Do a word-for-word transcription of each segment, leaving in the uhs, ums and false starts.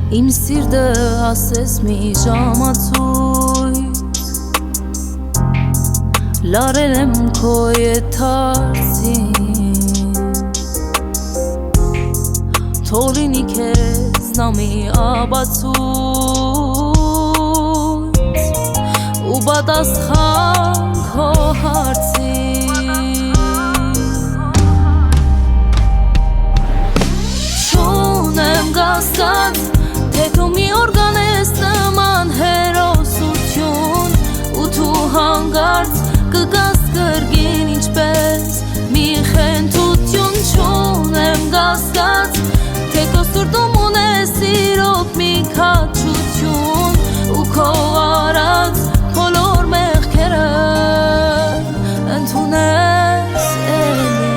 Իմ սիրտը ասես մի ժամացույց լարել եմ քո եթարցին թող լինի քեզ նա մի աբացույց ու պատասխան քո հարցին չունեմ կասկած թե դու մի օրգան ես նման հերոսություն ու դու հանգարց կգաս կրգին ինչպես մի խենթություն չունեմ կասկած թե քո սրտում ունես իրոք մի քաջություն ու քո արած բոլոր մեղքերը ընդունես էլի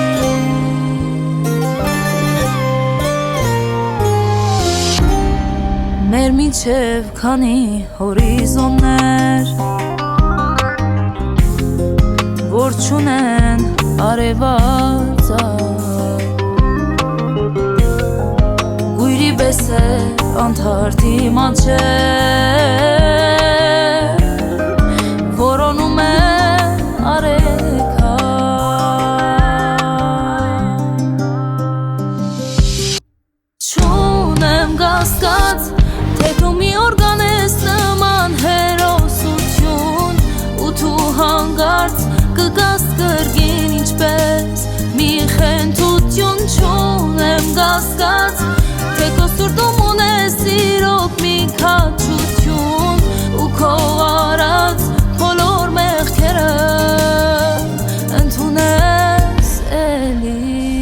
մեր միջև քանի հորիզոններ որ չունեն արևածագ գույրի պես է անթարթի մատչեր որոնում է արեքա չունեմ կասկած թե դու մի օրգան ես նման հերոսություն ու դու հանգարց կգաս կրգին ինչպես մի խենթություն չունեմ կասկած թե քո սրտում ունես իրոք մի քաջություն ու քո արած բոլոր մեղքերը ընդունես էլի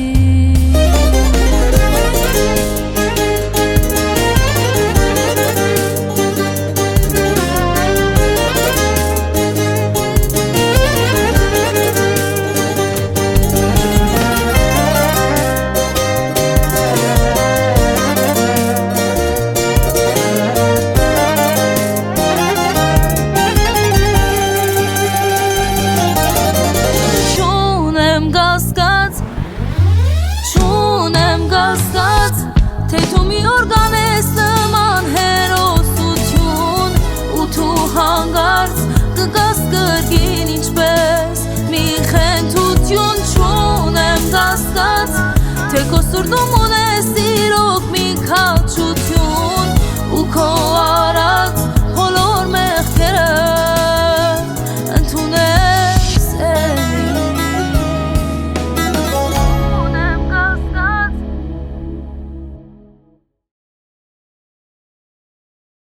Չունեմ կասկած թե դու մի օրգան ես նման հերոսություն ու դու հանգարց կգաս կրգին ինչպես մի խենթություն չունեմ կասկած թե քո սրտում ունես